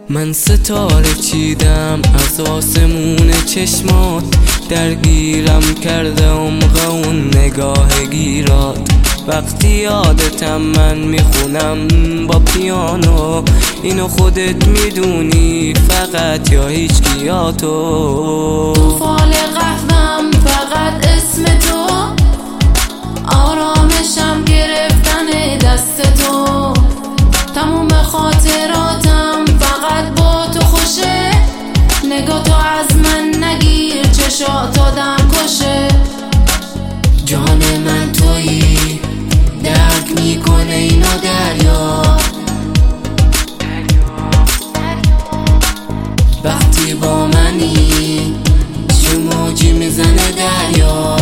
من ستاره چیدم از آسمون چشمات، درگیرم کرده عمق اون نگاه گیرات. وقتی یادتم من میخونم با پیانو، اینو خودت میدونی فقط یا هیچ کیا تو فال قهوم فقط اسم تو، آرامشم گرفتن دست تو. تموم خاطراتم فقط با تو خوشه، نگاه تو از من نگیر چشات آدم کشه. جان من تویی، درک میکنه اینو دریا. وقتی با منی چه موجی میزنه دریا.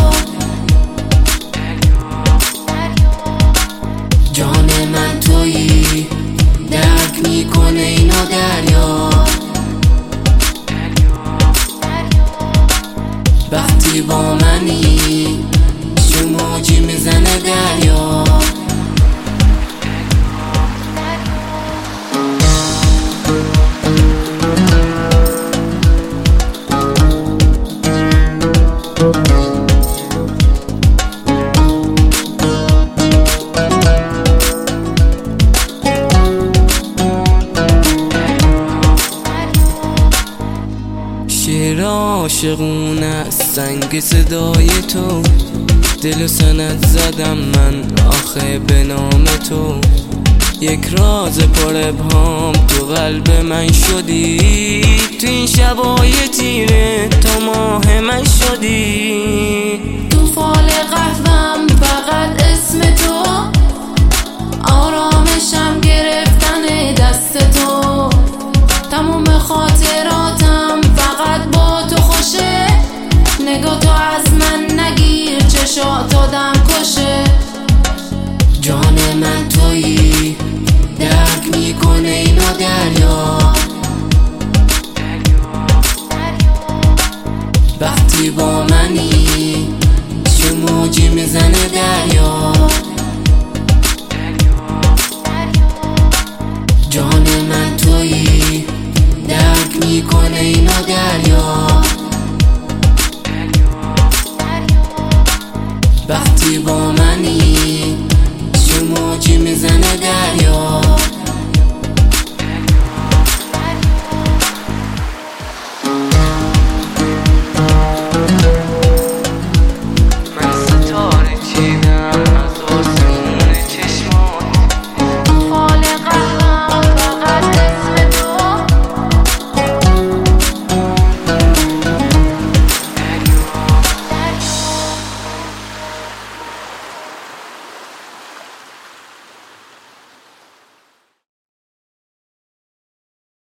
جان من تویی، درک میکنه اینو دریا. وقتی با منی چه موجی میزنه دریا. شعر عاشقونه از سنگ صدای تو، دل و سند زدم من آخه به نام تو. یک راز پر ابهام تو قلب من شدی، تو این شبای تیره تا ماه من شدی. تو فال قهوم فقط اسم تو، آرامشم گرفتن دست تو. تموم خاطراتم فقط با تو خوشه، نگاه تو از من نگیر چشات آدم کشه. جان من تویی، درک میکنه اینو دریا. وقتی با منی چه موجی میزنه دریا. جان من تویی، درک میکنه اینو دریا. وقتی با منی چه موجی میزنه دریا.